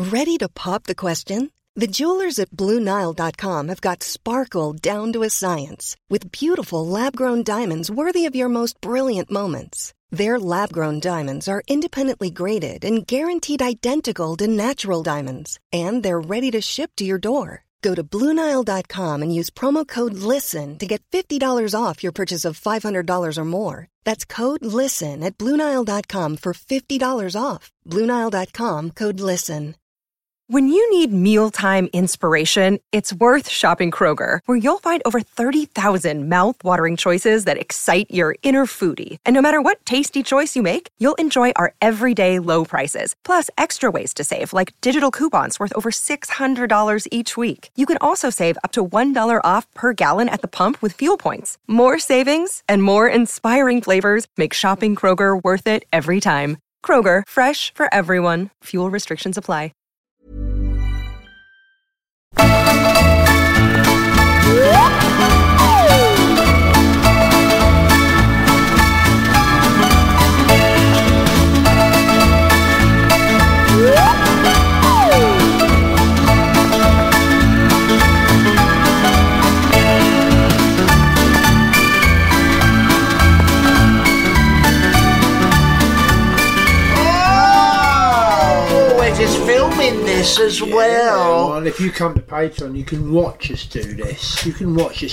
Ready to pop the question? The jewelers at BlueNile.com have got sparkle down to a science with beautiful lab-grown diamonds worthy of your most brilliant moments. Their lab-grown diamonds are independently graded and guaranteed identical to natural diamonds, and they're ready to ship to your door. Go to BlueNile.com and use promo code LISTEN to get $50 off your purchase of $500 or more. That's code LISTEN at BlueNile.com for $50 off. BlueNile.com, code LISTEN. When you need mealtime inspiration, it's worth shopping Kroger, where you'll find over 30,000 mouth-watering choices that excite your inner foodie. And no matter what tasty choice you make, you'll enjoy our everyday low prices, plus extra ways to save, like digital coupons worth over $600 each week. You can also save up to $1 off per gallon at the pump with fuel points. More savings and more inspiring flavors make shopping Kroger worth it every time. Kroger, fresh for everyone. Fuel restrictions apply. Filming this as well. Well, if you come to Patreon, you can watch us do this. I'm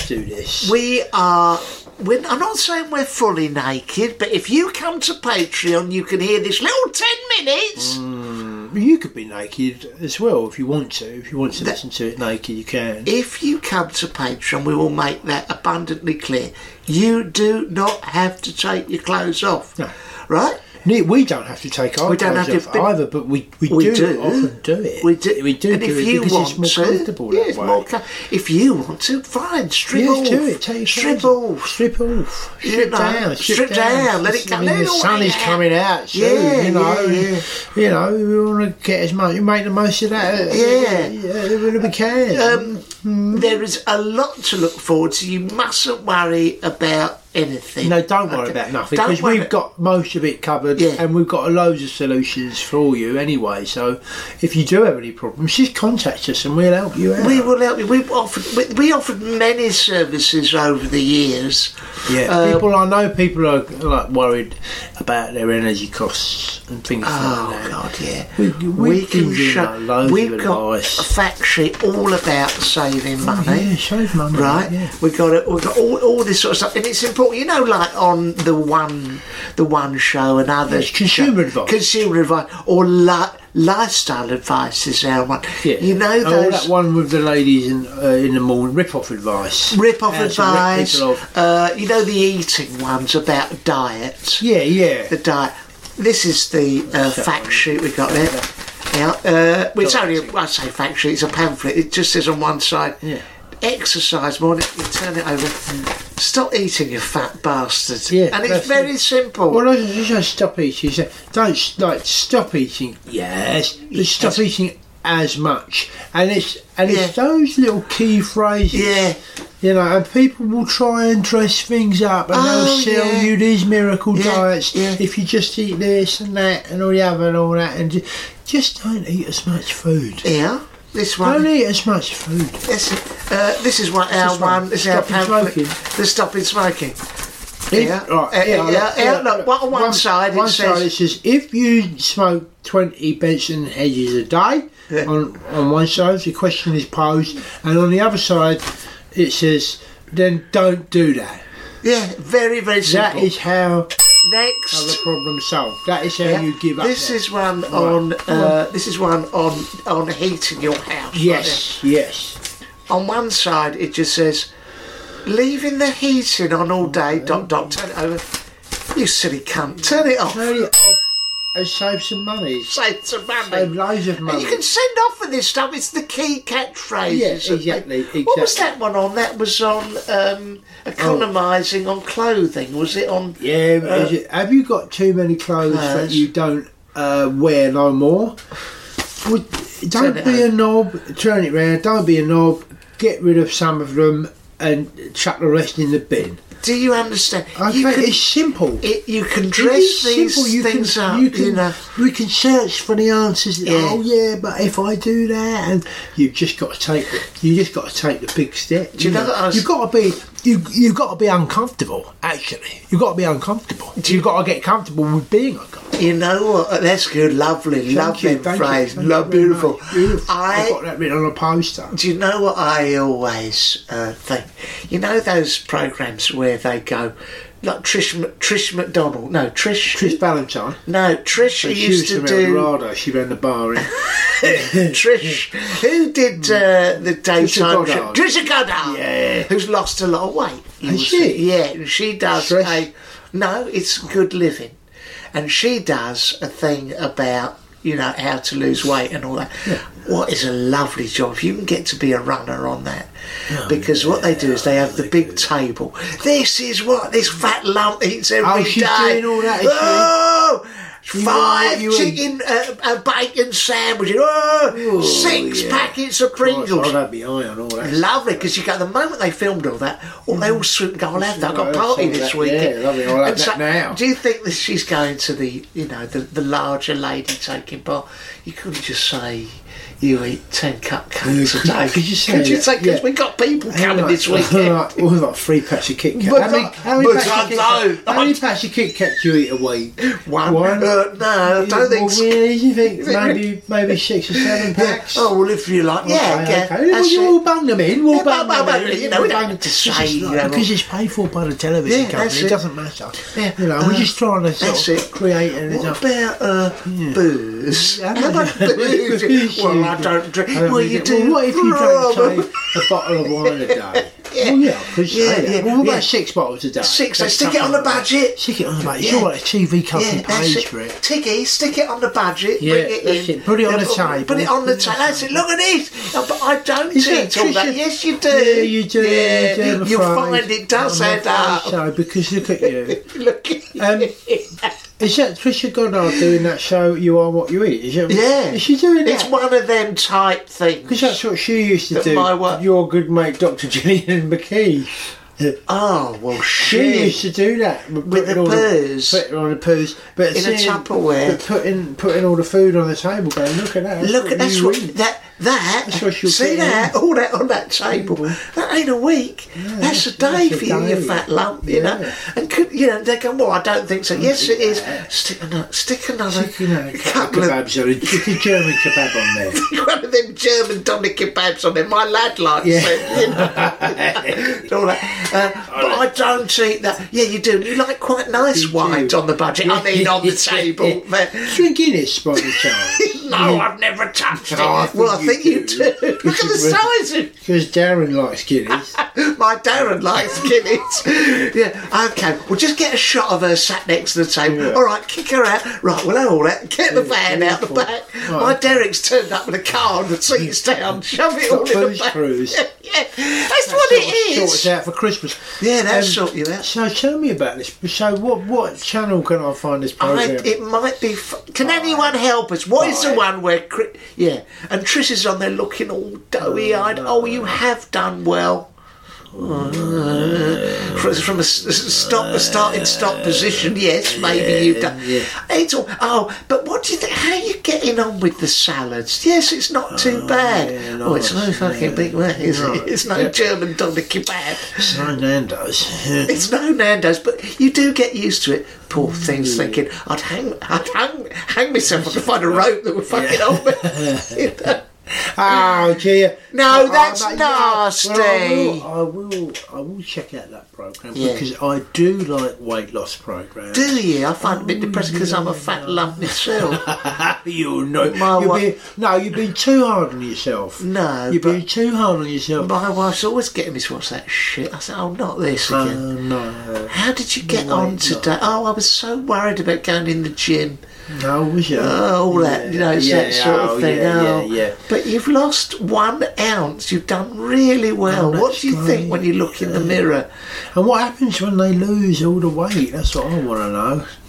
not saying we're fully naked, but if you come to Patreon, you can hear this little 10 minutes. You could be naked as well if you want to. If you want to listen to it naked, you can. If you come to Patreon, we will make that abundantly clear. You do not have to take your clothes off. No. Right? We don't have to take our clothes off either, but we do often do it. We do and do if it you because want it's more to, comfortable that way. If you want to, fine, strip off. Do it. Take strip off. Strip off. Strip down. Let it come. The sun is coming out soon. You know, we want to get as much. Make the most of that. When we can. There is a lot to look forward to. You mustn't worry about anything. No, don't worry about nothing, because we've got most of it covered, and we've got loads of solutions for you anyway. So if you do have any problems, just contact us and we'll help you out. We will help you. We offered many services over the years. I know people are like worried about their energy costs and things like that. Oh God, yeah. We can show loads we've of got advice. a fact sheet all about saving money. Save money, right? Yeah. We've got all this sort of stuff, and it's important. You know, like on the one show and others, consumer advice, or lifestyle advice is our one. Yeah. You know those. that one with the ladies in the morning, rip-off advice. Rip-off advice. You know the eating ones about diet. Yeah. The diet. This is the fact sheet we got there. It's only, I say fact sheet, it's a pamphlet. It just says on one side. Yeah. Exercise more. You turn it over. Stop eating, you fat bastard. Yeah, and it's very simple. Well, you just stop eating. Don't stop eating. Yes, but stop eating as much. And it's those little key phrases. Yeah. You know, and people will try and dress things up, and they'll sell you these miracle diets. Yeah. If you just eat this and that and all the other and all that, and just don't eat as much food. Yeah. This one. Don't eat as much food. This is what our one. This is our pamphlet. The stopping smoking. Look, on one side it says if you smoke 20 Benson hedges a day. Yeah. On one side the question is posed, and on the other side it says then don't do that. Yeah, very, very simple. That is how. Next, the problem solved. That is how you give up. This is one on. This is one on heating your house. Yes, yes. On one side, it just says, "Leaving the heating on all day." ... Turn it over. You silly cunt! Turn it off. Turn it off. And save some money. Save some money. Save loads of money. And you can send off for this stuff. It's the key catchphrase. Yeah, exactly. What was that one on? That was on economising on clothing. Was it on? Yeah. Have you got too many clothes that you don't wear no more? Don't be a knob. Turn it round. Don't be a knob. Get rid of some of them. and chuck the rest in the bin. Do you understand? It's simple. You can dress these things up. We can search for the answers. Yeah. Oh yeah, but if I do that, and you've just got to take the big step. Do you know that you've got to be uncomfortable. Actually, you've got to be uncomfortable. You've got to get comfortable with being uncomfortable. You know what? That's good. Lovely phrase. Beautiful. I've got that written on a poster. Do you know what I always think? You know those programs where they go, like Trish McDonald. No, Trish Valentine. No, Trish used to do. Rado. She ran the bar in. Trish, who did the daytime show? Trisha Goddard. Yeah. Who's lost a lot of weight. Has she? Yeah, and she does no, it's Good Living. And she does a thing about, how to lose weight and all that. Yeah. What is a lovely job if you can get to be a runner on that. Because what they do is they have the big table. This is what this fat lump eats every day. She's doing all that, oh! 5 chicken bacon sandwiches. 6 packets of Pringles. I don't be high on all that. Lovely, because the moment they filmed all that, they all swoop and go, I'll have that. I've got a party this weekend. Yeah, lovely. I'll have that now. Do you think that she's going to the larger lady taking part? You couldn't just say, you eat 10 cupcakes a day. Could you say because we've got people coming this weekend. We've got 3 packs of Kit Kat. How many packs of Kit Kat do you eat a week? One? No, I don't think so. Really? Do you think maybe 6 or 7 packs? Oh, well, if you like. Okay. We'll bung them in. We don't need to say. Because it's paid for by the television company. It doesn't matter. We're just trying to sort of create an What about booze? How much booze? Well, I don't drink. Well, you do. What if you drank, say, a bottle of wine a day? Well, what about 6 bottles a day? 6. So stick it on the budget. Stick it on the budget. It's all right. The TV company pays for it. Tiggy, stick it on the budget. Yeah, bring it in. Put it on the table. Put it on the table. That's it. Look at this. But I don't eat all that. Yes, you do. Yeah, you do. Yeah. You'll find it does add up. So, because look at you. Look at you. Is that Trisha Goddard doing that show, You Are What You Eat? Is she doing that? It's one of them type things. Because that's what she used to do. Your good mate, Dr. Gillian McKee. Oh, well, she used to do that with the poos. Put it on the poos, but in a Tupperware. But putting all the food on the table, going, look at that. That's what she'll see that all that on that table. That ain't a week. That's a day for you, you fat lump. You know. And they go, well, I don't think so. Yes, it is. Stick another couple of kebabs on it. Stick a German kebab on there. One of them German doner kebabs on there. My lad likes it. All that. But I don't eat that. Yeah, you do. You like quite nice wines on the budget. I mean, on the table. Drink Guinness, by the chance. No, I've never touched it. I think you do. Look at the size of it. Because Darren likes Guinness. My Darren likes Guinness. Yeah, okay. Well, just get a shot of her sat next to the table. Yeah. All right, kick her out. Right, we'll have all that. Get the van out the back. Right. My Derek's turned up with a car and the seats down. Shove it all in the back. Cruise. Yeah. That's what it is. Sort it out for Christmas. Yeah, that'll sort you out. So tell me about this. So what channel can I find this programme? It might be... Can anyone help us? What is the one where... and Trish is on there looking all doughy-eyed. Oh, you have done well. From a starting stop position, yes, maybe you've done. Yeah. It's all. Oh, but what do you think? How are you getting on with the salads? Yes, it's not too bad. Yeah, it's no fucking big man, is it? It's no German doner kebab. It's no Nando's. It's no Nando's, but you do get used to it. Poor thing's thinking, I'd hang myself. I could find a rope that would fucking hold me. Oh dear! No, that's nasty. Well, I will check out that programme because I do like weight loss programmes. Do you? I find it a bit depressing because I'm a fat lump myself. You've been too hard on yourself. No, you've been too hard on yourself. My wife's always getting me to watch that shit. I said, "Oh, not this again." No. How did you get on today? Oh, I was so worried about going in the gym. No, was you? All that, that sort of thing. Yeah. But you've lost 1 ounce. You've done really well. What do you think when you look in the mirror? And what happens when they lose all the weight? That's what I want to know.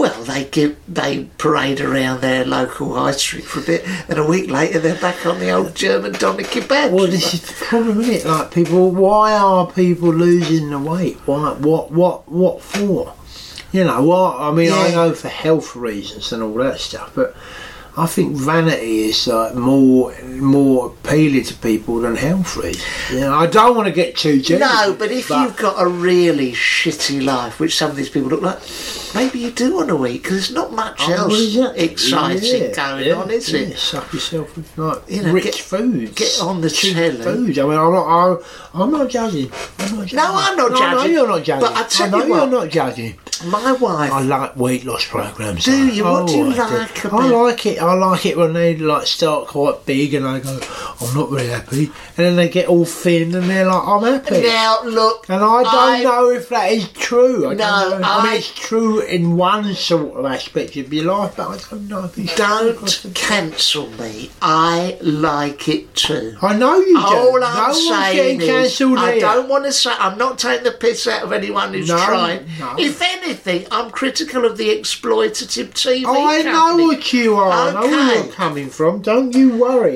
Well, they parade around their local high street for a bit, and a week later they're back on the old German Donny kebab. Well, this is the problem, isn't it? Like, why are people losing the weight? Why? What for? You know what? I mean, I know for health reasons and all that stuff, but I think vanity is like more appealing to people than health reasons. You know, I don't want to get too generous. No, but if you've got a really shitty life, which some of these people look like, maybe you do want to eat, because there's not much else exciting going on, is it? Suck yourself with rich foods. Get on the telly. Foods. I mean, I'm not judging. No, I'm not judging. I know you're not judging. But I tell you what, you're not judging. My wife. I like weight loss programs. Do you? What do you like about? I like it. I like it when they like start quite big and they go, I'm not very happy, and then they get all thin and they're like, I'm happy. Now look, and I don't know if that is true. I mean, it's true in one sort of aspect of your life, but I don't know if it's true. Don't cancel me. I like it too. I know you do. All I'm saying is, I don't want to say. I'm not taking the piss out of anyone who's trying. No. If anything, I'm critical of the exploitative TV. I know what you are. Okay. I know where you're coming from. Don't you worry.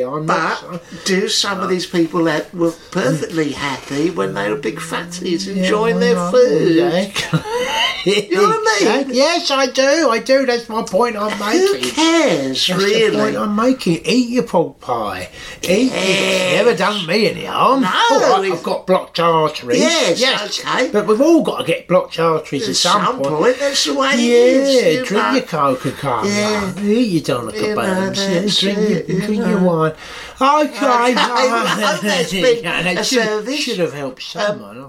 Do some of these people that were perfectly happy when they were big fatties enjoying their food? You know what I mean? Yes, I do. That's my point I'm making. Who cares, That's really? the point I'm making. Eat your pork pie. Eat it. Never done me any harm. No. I've got blocked arteries. Yes, okay. But we've all got to get blocked arteries at some point. That's the way it is. Drink your Coca-Cola. Yeah. Eat your doner kebabs. Drink your wine. Okay. That's been a service. Should have helped someone.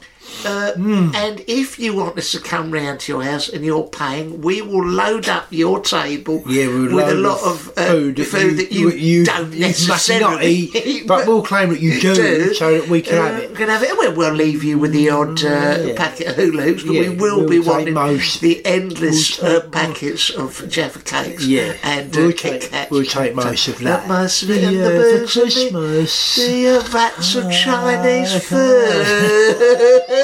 And if you want us to come round to your house and you're paying, we will load up your table with a lot of food that you don't necessarily eat, but we'll claim that you do so that we can have it. We'll leave you with the odd packet of hula hoops, but we will be wanting the endless packets of Jaffa cakes and Kit Kats. We'll take most of that. Most of it in the booze for Christmas. The vats of Chinese food.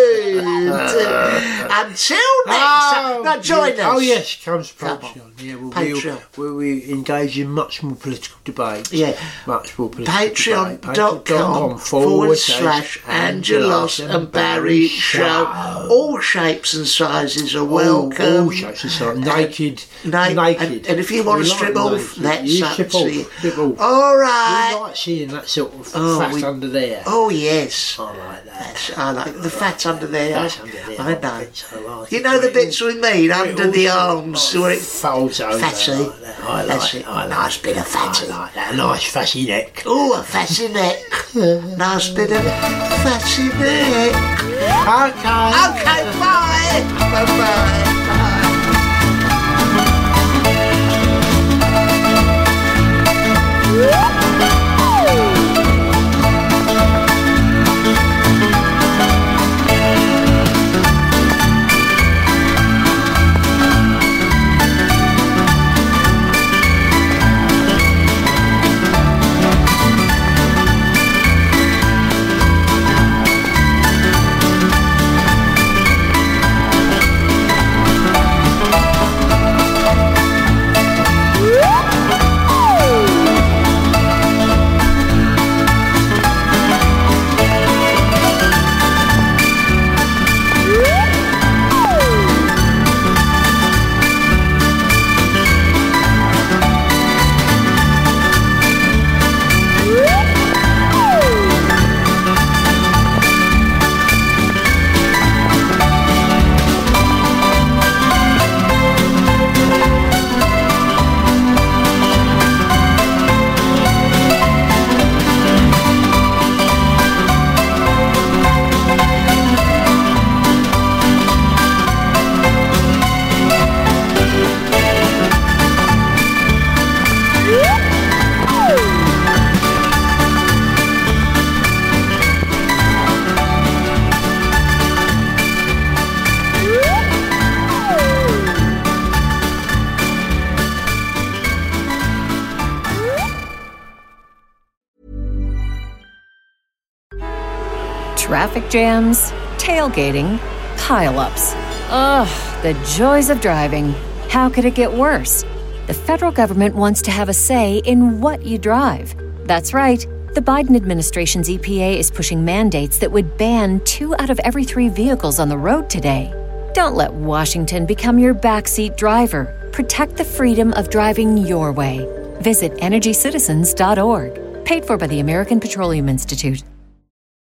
Until next time. Now join us. Oh yes, comes Patreon. Yeah, we'll engage in much more political debate. Yeah, much more political Patreon.com/Angelos and Barry Show. All shapes and sizes are welcome. All shapes and sizes. Naked. And if you want to strip off, that's up to you. All right. We like seeing that sort of fat under there. Oh yes, I like that. I like the fat under there. I know. You know the bits we mean under the arms where it folds over. Fatty. I like it. Nice bit of fatty. I like that. A nice fatty neck. Oh, a fatty neck. Nice bit of fatty neck. Okay, bye. Bye. Traffic jams, tailgating, pile-ups. Ugh, the joys of driving. How could it get worse? The federal government wants to have a say in what you drive. That's right. The Biden administration's EPA is pushing mandates that would ban 2 out of every 3 vehicles on the road today. Don't let Washington become your backseat driver. Protect the freedom of driving your way. Visit EnergyCitizens.org. Paid for by the American Petroleum Institute.